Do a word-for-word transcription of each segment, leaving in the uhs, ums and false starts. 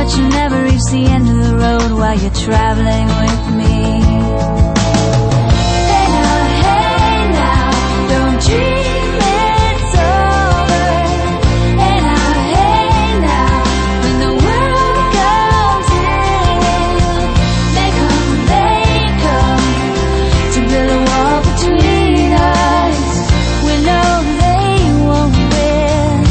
but you never reach the end of the road while you're traveling with me. Hey now, hey now, don't dream it's over. Hey now, hey now, when the world comes in, they come, they come to build a wall between us. We know they won't win.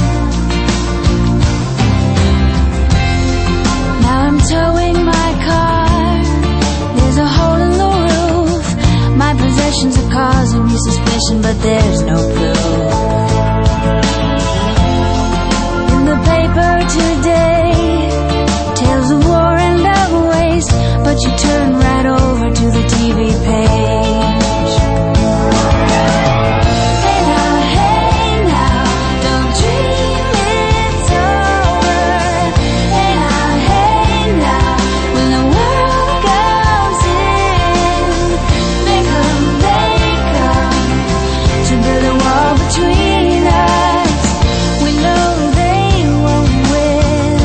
Now I'm towing my car. There's a hole in the roof. My possessions are causing me suspicion, but there's no proof. In the paper today, tales of war and of waste, but you turn right over to the T V page. Hey now, hey now, don't dream it's over. Hey now, hey now, when the world comes in, they come, they come to build a wall between us. We know they won't win.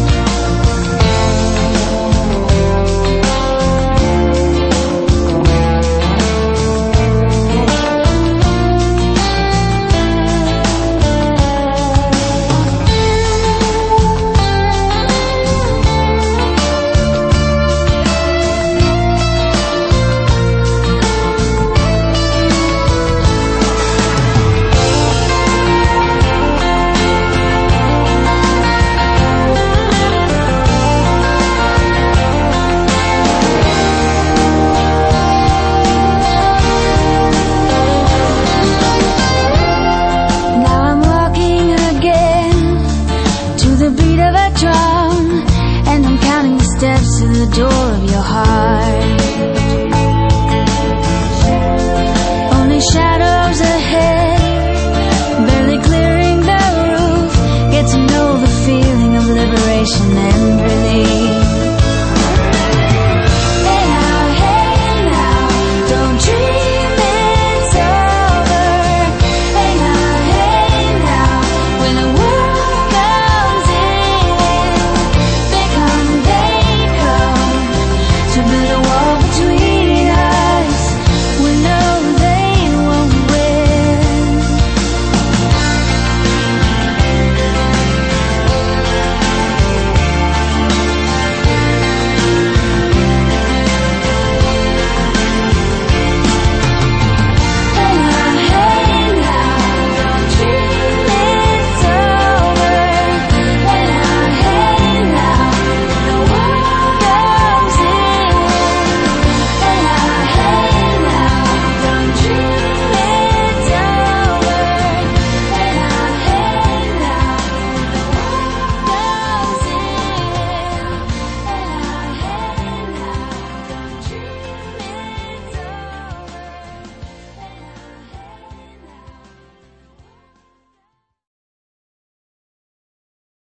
Now I'm walking again to the beat of a drum, and I'm counting the steps to the door of your heart. Only shadows ahead, barely clearing the roof. Get to know the feeling of liberation and